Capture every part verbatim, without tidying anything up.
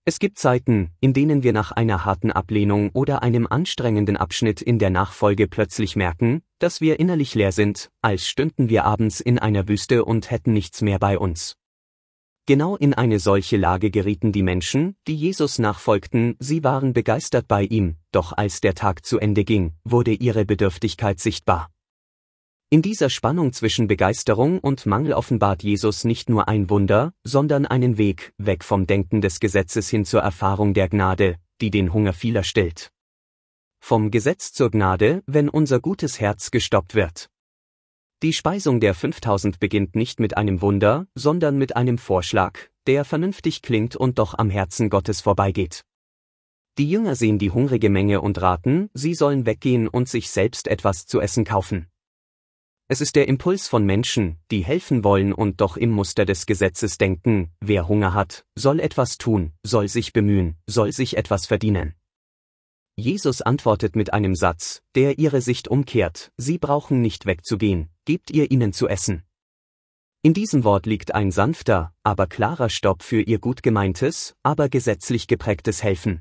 Es gibt Zeiten, in denen wir nach einer harten Ablehnung oder einem anstrengenden Abschnitt in der Nachfolge plötzlich merken, dass wir innerlich leer sind, als stünden wir abends in einer Wüste und hätten nichts mehr bei uns. Genau in eine solche Lage gerieten die Menschen, die Jesus nachfolgten. Sie waren begeistert bei ihm, doch als der Tag zu Ende ging, wurde ihre Bedürftigkeit sichtbar. In dieser Spannung zwischen Begeisterung und Mangel offenbart Jesus nicht nur ein Wunder, sondern einen Weg, weg vom Denken des Gesetzes hin zur Erfahrung der Gnade, die den Hunger vieler stillt. Vom Gesetz zur Gnade, wenn unser gutes Herz gestoppt wird. Die Speisung der fünftausend beginnt nicht mit einem Wunder, sondern mit einem Vorschlag, der vernünftig klingt und doch am Herzen Gottes vorbeigeht. Die Jünger sehen die hungrige Menge und raten, sie sollen weggehen und sich selbst etwas zu essen kaufen. Es ist der Impuls von Menschen, die helfen wollen und doch im Muster des Gesetzes denken: Wer Hunger hat, soll etwas tun, soll sich bemühen, soll sich etwas verdienen. Jesus antwortet mit einem Satz, der ihre Sicht umkehrt: Sie brauchen nicht wegzugehen, gebt ihr ihnen zu essen. In diesem Wort liegt ein sanfter, aber klarer Stopp für ihr gut gemeintes, aber gesetzlich geprägtes Helfen.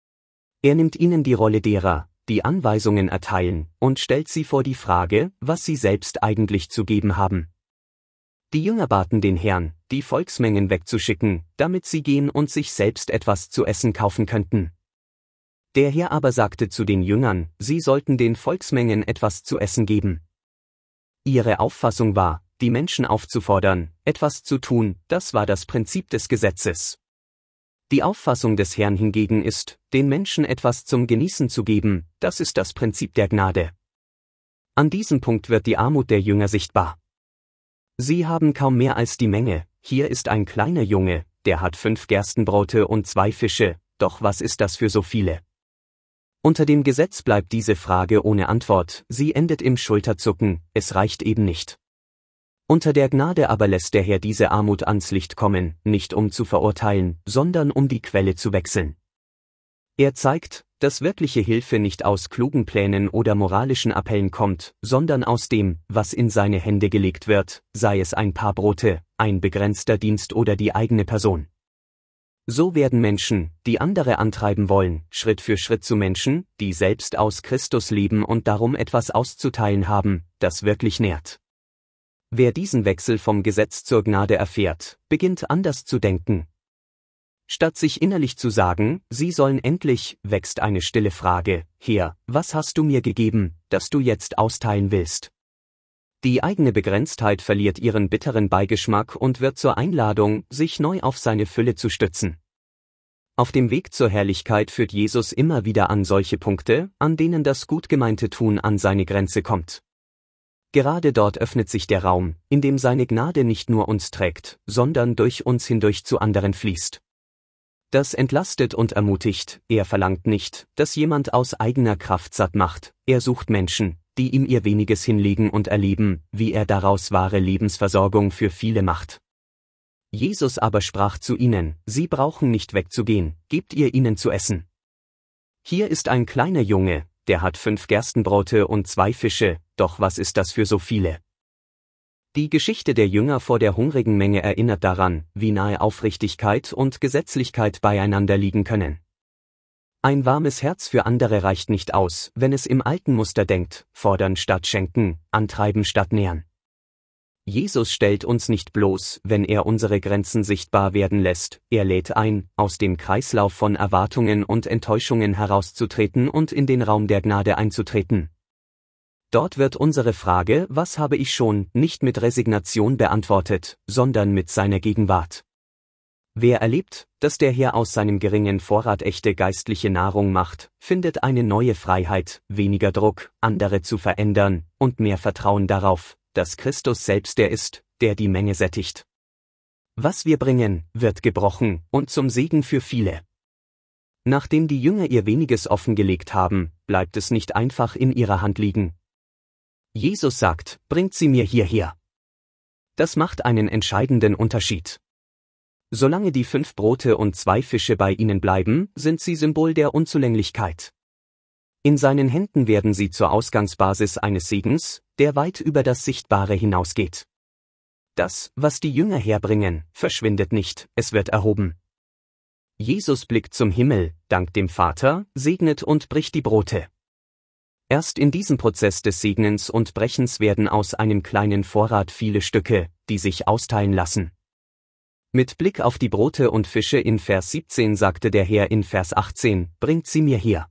Er nimmt ihnen die Rolle derer, die Anweisungen erteilen, und stellt sie vor die Frage, was sie selbst eigentlich zu geben haben. Die Jünger baten den Herrn, die Volksmengen wegzuschicken, damit sie gehen und sich selbst etwas zu essen kaufen könnten. Der Herr aber sagte zu den Jüngern, sie sollten den Volksmengen etwas zu essen geben. Ihre Auffassung war, die Menschen aufzufordern, etwas zu tun, das war das Prinzip des Gesetzes. Die Auffassung des Herrn hingegen ist, den Menschen etwas zum Genießen zu geben, das ist das Prinzip der Gnade. An diesem Punkt wird die Armut der Jünger sichtbar. Sie haben kaum mehr als die Menge, hier ist ein kleiner Junge, der hat fünf Gerstenbrote und zwei Fische, doch was ist das für so viele? Unter dem Gesetz bleibt diese Frage ohne Antwort, sie endet im Schulterzucken, es reicht eben nicht. Unter der Gnade aber lässt der Herr diese Armut ans Licht kommen, nicht um zu verurteilen, sondern um die Quelle zu wechseln. Er zeigt, dass wirkliche Hilfe nicht aus klugen Plänen oder moralischen Appellen kommt, sondern aus dem, was in seine Hände gelegt wird, sei es ein paar Brote, ein begrenzter Dienst oder die eigene Person. So werden Menschen, die andere antreiben wollen, Schritt für Schritt zu Menschen, die selbst aus Christus leben und darum etwas auszuteilen haben, das wirklich nährt. Wer diesen Wechsel vom Gesetz zur Gnade erfährt, beginnt anders zu denken. Statt sich innerlich zu sagen, sie sollen endlich, wächst eine stille Frage: Herr, was hast du mir gegeben, das du jetzt austeilen willst? Die eigene Begrenztheit verliert ihren bitteren Beigeschmack und wird zur Einladung, sich neu auf seine Fülle zu stützen. Auf dem Weg zur Herrlichkeit führt Jesus immer wieder an solche Punkte, an denen das gut gemeinte Tun an seine Grenze kommt. Gerade dort öffnet sich der Raum, in dem seine Gnade nicht nur uns trägt, sondern durch uns hindurch zu anderen fließt. Das entlastet und ermutigt. Er verlangt nicht, dass jemand aus eigener Kraft satt macht, er sucht Menschen, die ihm ihr Weniges hinlegen und erleben, wie er daraus wahre Lebensversorgung für viele macht. Jesus aber sprach zu ihnen: Sie brauchen nicht wegzugehen, gebt ihr ihnen zu essen. Hier ist ein kleiner Junge, der hat fünf Gerstenbrote und zwei Fische, doch was ist das für so viele? Die Geschichte der Jünger vor der hungrigen Menge erinnert daran, wie nahe Aufrichtigkeit und Gesetzlichkeit beieinander liegen können. Ein warmes Herz für andere reicht nicht aus, wenn es im alten Muster denkt: fordern statt schenken, antreiben statt nähern. Jesus stellt uns nicht bloß, wenn er unsere Grenzen sichtbar werden lässt, er lädt ein, aus dem Kreislauf von Erwartungen und Enttäuschungen herauszutreten und in den Raum der Gnade einzutreten. Dort wird unsere Frage: Was habe ich schon, nicht mit Resignation beantwortet, sondern mit seiner Gegenwart. Wer erlebt, dass der Herr aus seinem geringen Vorrat echte geistliche Nahrung macht, findet eine neue Freiheit, weniger Druck, andere zu verändern, und mehr Vertrauen darauf, dass Christus selbst der ist, der die Menge sättigt. Was wir bringen, wird gebrochen, und zum Segen für viele. Nachdem die Jünger ihr Weniges offengelegt haben, bleibt es nicht einfach in ihrer Hand liegen. Jesus sagt: Bringt sie mir hierher. Das macht einen entscheidenden Unterschied. Solange die fünf Brote und zwei Fische bei ihnen bleiben, sind sie Symbol der Unzulänglichkeit. In seinen Händen werden sie zur Ausgangsbasis eines Segens, der weit über das Sichtbare hinausgeht. Das, was die Jünger herbringen, verschwindet nicht, es wird erhoben. Jesus blickt zum Himmel, dankt dem Vater, segnet und bricht die Brote. Erst in diesem Prozess des Segnens und Brechens werden aus einem kleinen Vorrat viele Stücke, die sich austeilen lassen. Mit Blick auf die Brote und Fische in Vers siebzehn sagte der Herr in Vers achtzehn, bringt sie mir her.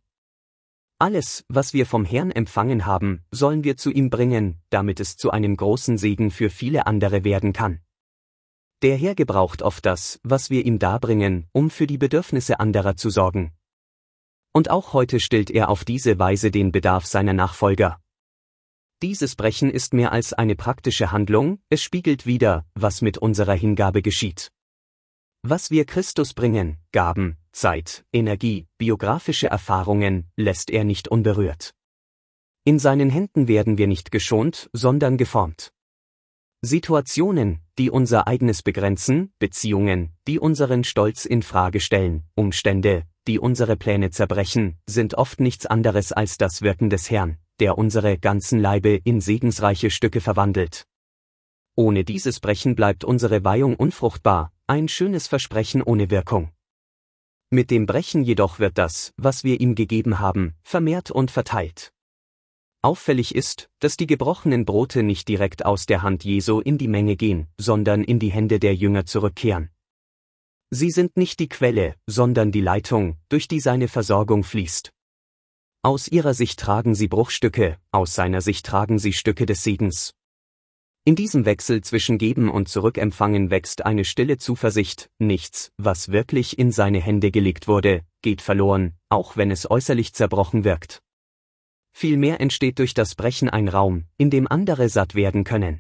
Alles, was wir vom Herrn empfangen haben, sollen wir zu ihm bringen, damit es zu einem großen Segen für viele andere werden kann. Der Herr gebraucht oft das, was wir ihm darbringen, um für die Bedürfnisse anderer zu sorgen. Und auch heute stillt er auf diese Weise den Bedarf seiner Nachfolger. Dieses Brechen ist mehr als eine praktische Handlung, es spiegelt wider, was mit unserer Hingabe geschieht. Was wir Christus bringen, Gaben, Zeit, Energie, biografische Erfahrungen, lässt er nicht unberührt. In seinen Händen werden wir nicht geschont, sondern geformt. Situationen, die unser eigenes begrenzen, Beziehungen, die unseren Stolz in Frage stellen, Umstände, die unsere Pläne zerbrechen, sind oft nichts anderes als das Wirken des Herrn, der unsere ganzen Leibe in segensreiche Stücke verwandelt. Ohne dieses Brechen bleibt unsere Weihung unfruchtbar, ein schönes Versprechen ohne Wirkung. Mit dem Brechen jedoch wird das, was wir ihm gegeben haben, vermehrt und verteilt. Auffällig ist, dass die gebrochenen Brote nicht direkt aus der Hand Jesu in die Menge gehen, sondern in die Hände der Jünger zurückkehren. Sie sind nicht die Quelle, sondern die Leitung, durch die seine Versorgung fließt. Aus ihrer Sicht tragen sie Bruchstücke, aus seiner Sicht tragen sie Stücke des Segens. In diesem Wechsel zwischen Geben und Zurückempfangen wächst eine stille Zuversicht, nichts, was wirklich in seine Hände gelegt wurde, geht verloren, auch wenn es äußerlich zerbrochen wirkt. Vielmehr entsteht durch das Brechen ein Raum, in dem andere satt werden können.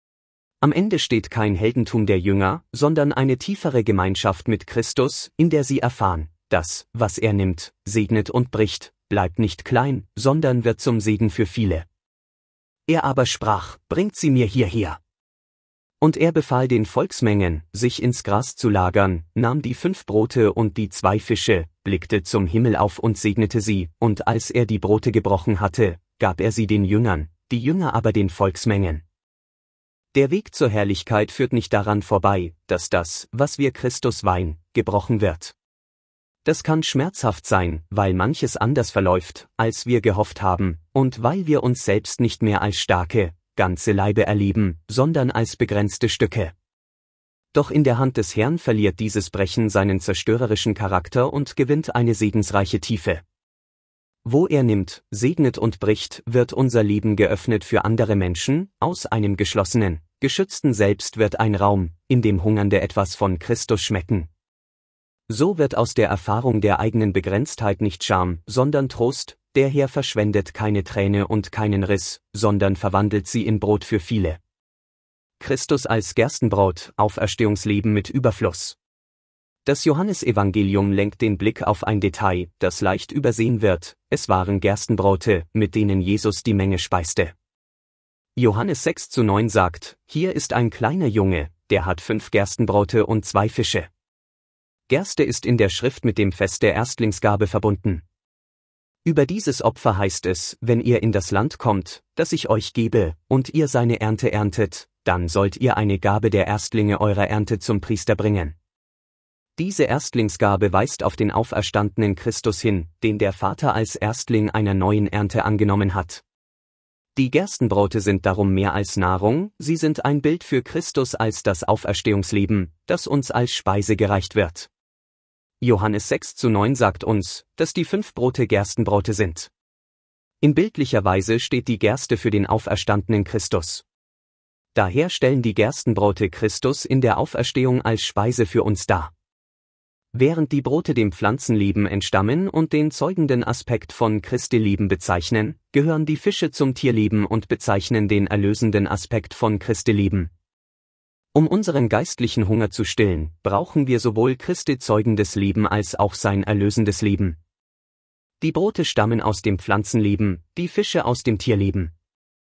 Am Ende steht kein Heldentum der Jünger, sondern eine tiefere Gemeinschaft mit Christus, in der sie erfahren, dass, was er nimmt, segnet und bricht, bleibt nicht klein, sondern wird zum Segen für viele. Er aber sprach, bringt sie mir hierher. Und er befahl den Volksmengen, sich ins Gras zu lagern, nahm die fünf Brote und die zwei Fische, blickte zum Himmel auf und segnete sie, und als er die Brote gebrochen hatte, gab er sie den Jüngern, die Jünger aber den Volksmengen. Der Weg zur Herrlichkeit führt nicht daran vorbei, dass das, was wir Christus weihen, gebrochen wird. Das kann schmerzhaft sein, weil manches anders verläuft, als wir gehofft haben, und weil wir uns selbst nicht mehr als starke, ganze Leibe erleben, sondern als begrenzte Stücke. Doch in der Hand des Herrn verliert dieses Brechen seinen zerstörerischen Charakter und gewinnt eine segensreiche Tiefe. Wo er nimmt, segnet und bricht, wird unser Leben geöffnet für andere Menschen, aus einem geschlossenen, geschützten Selbst wird ein Raum, in dem Hungernde etwas von Christus schmecken. So wird aus der Erfahrung der eigenen Begrenztheit nicht Scham, sondern Trost, der Herr verschwendet keine Träne und keinen Riss, sondern verwandelt sie in Brot für viele. Christus als Gerstenbrot, Auferstehungsleben mit Überfluss. Das Johannesevangelium lenkt den Blick auf ein Detail, das leicht übersehen wird, es waren Gerstenbrote, mit denen Jesus die Menge speiste. Johannes sechs zu neun sagt, hier ist ein kleiner Junge, der hat fünf Gerstenbrote und zwei Fische. Gerste ist in der Schrift mit dem Fest der Erstlingsgabe verbunden. Über dieses Opfer heißt es, wenn ihr in das Land kommt, das ich euch gebe, und ihr seine Ernte erntet, dann sollt ihr eine Gabe der Erstlinge eurer Ernte zum Priester bringen. Diese Erstlingsgabe weist auf den auferstandenen Christus hin, den der Vater als Erstling einer neuen Ernte angenommen hat. Die Gerstenbrote sind darum mehr als Nahrung, sie sind ein Bild für Christus als das Auferstehungsleben, das uns als Speise gereicht wird. Johannes sechs zu neun sagt uns, dass die fünf Brote Gerstenbrote sind. In bildlicher Weise steht die Gerste für den auferstandenen Christus. Daher stellen die Gerstenbrote Christus in der Auferstehung als Speise für uns dar. Während die Brote dem Pflanzenleben entstammen und den zeugenden Aspekt von Christi Leben bezeichnen, gehören die Fische zum Tierleben und bezeichnen den erlösenden Aspekt von Christi Leben. Um unseren geistlichen Hunger zu stillen, brauchen wir sowohl Christi zeugendes Leben als auch sein erlösendes Leben. Die Brote stammen aus dem Pflanzenleben, die Fische aus dem Tierleben.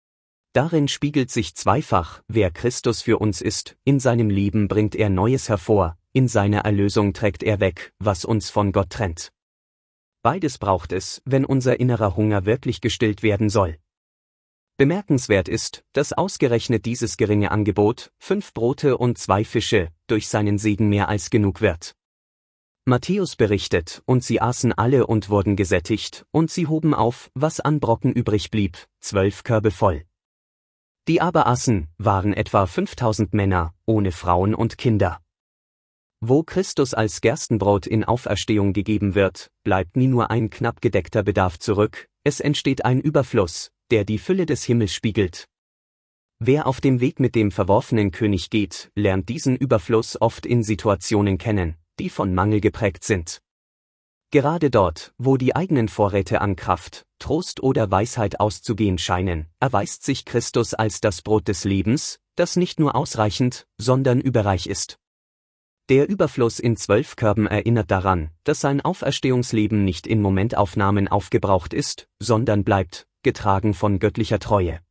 Darin spiegelt sich zweifach, wer Christus für uns ist, in seinem Leben bringt er Neues hervor, in seiner Erlösung trägt er weg, was uns von Gott trennt. Beides braucht es, wenn unser innerer Hunger wirklich gestillt werden soll. Bemerkenswert ist, dass ausgerechnet dieses geringe Angebot, fünf Brote und zwei Fische, durch seinen Segen mehr als genug wird. Matthäus berichtet, und sie aßen alle und wurden gesättigt, und sie hoben auf, was an Brocken übrig blieb, zwölf Körbe voll. Die aber aßen, waren etwa fünftausend Männer, ohne Frauen und Kinder. Wo Christus als Gerstenbrot in Auferstehung gegeben wird, bleibt nie nur ein knapp gedeckter Bedarf zurück, es entsteht ein Überfluss, der die Fülle des Himmels spiegelt. Wer auf dem Weg mit dem verworfenen König geht, lernt diesen Überfluss oft in Situationen kennen, die von Mangel geprägt sind. Gerade dort, wo die eigenen Vorräte an Kraft, Trost oder Weisheit auszugehen scheinen, erweist sich Christus als das Brot des Lebens, das nicht nur ausreichend, sondern überreich ist. Der Überfluss in zwölf Körben erinnert daran, dass sein Auferstehungsleben nicht in Momentaufnahmen aufgebraucht ist, sondern bleibt, getragen von göttlicher Treue.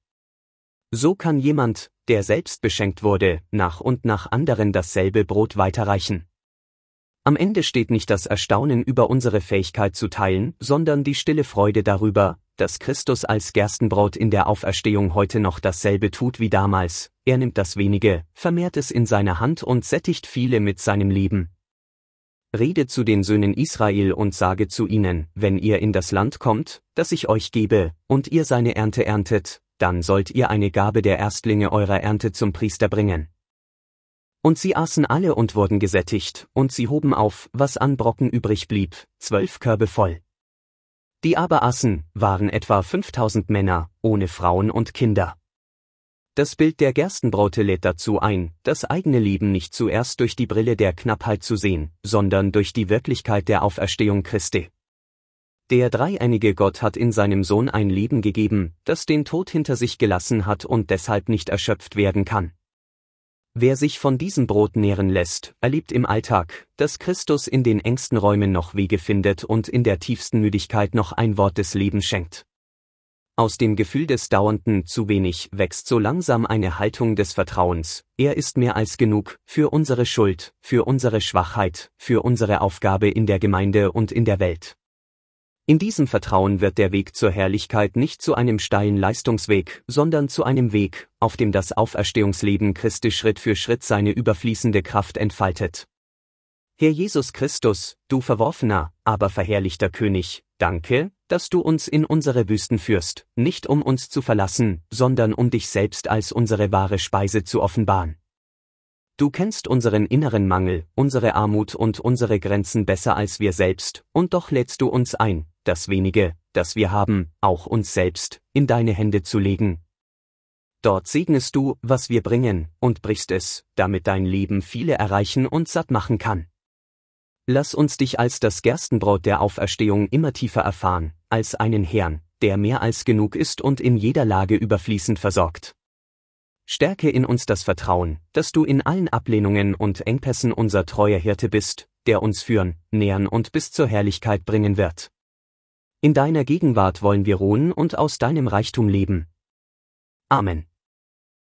So kann jemand, der selbst beschenkt wurde, nach und nach anderen dasselbe Brot weiterreichen. Am Ende steht nicht das Erstaunen über unsere Fähigkeit zu teilen, sondern die stille Freude darüber, dass Christus als Gerstenbrot in der Auferstehung heute noch dasselbe tut wie damals. Er nimmt das Wenige, vermehrt es in seine Hand und sättigt viele mit seinem Leben. Rede zu den Söhnen Israel und sage zu ihnen, wenn ihr in das Land kommt, das ich euch gebe, und ihr seine Ernte erntet, dann sollt ihr eine Gabe der Erstlinge eurer Ernte zum Priester bringen. Und sie aßen alle und wurden gesättigt, und sie hoben auf, was an Brocken übrig blieb, zwölf Körbe voll. Die aber aßen, waren etwa fünftausend Männer, ohne Frauen und Kinder. Das Bild der Gerstenbrote lädt dazu ein, das eigene Leben nicht zuerst durch die Brille der Knappheit zu sehen, sondern durch die Wirklichkeit der Auferstehung Christi. Der dreieinige Gott hat in seinem Sohn ein Leben gegeben, das den Tod hinter sich gelassen hat und deshalb nicht erschöpft werden kann. Wer sich von diesem Brot nähren lässt, erlebt im Alltag, dass Christus in den engsten Räumen noch Wege findet und in der tiefsten Müdigkeit noch ein Wort des Lebens schenkt. Aus dem Gefühl des dauernden zu wenig wächst so langsam eine Haltung des Vertrauens, er ist mehr als genug, für unsere Schuld, für unsere Schwachheit, für unsere Aufgabe in der Gemeinde und in der Welt. In diesem Vertrauen wird der Weg zur Herrlichkeit nicht zu einem steilen Leistungsweg, sondern zu einem Weg, auf dem das Auferstehungsleben Christi Schritt für Schritt seine überfließende Kraft entfaltet. Herr Jesus Christus, du verworfener, aber verherrlichter König, danke, dass du uns in unsere Wüsten führst, nicht um uns zu verlassen, sondern um dich selbst als unsere wahre Speise zu offenbaren. Du kennst unseren inneren Mangel, unsere Armut und unsere Grenzen besser als wir selbst, und doch lädst du uns ein, das Wenige, das wir haben, auch uns selbst, in deine Hände zu legen. Dort segnest du, was wir bringen, und brichst es, damit dein Leben viele erreichen und satt machen kann. Lass uns dich als das Gerstenbrot der Auferstehung immer tiefer erfahren, als einen Herrn, der mehr als genug ist und in jeder Lage überfließend versorgt. Stärke in uns das Vertrauen, dass du in allen Ablehnungen und Engpässen unser treuer Hirte bist, der uns führen, nähren und bis zur Herrlichkeit bringen wird. In deiner Gegenwart wollen wir ruhen und aus deinem Reichtum leben. Amen.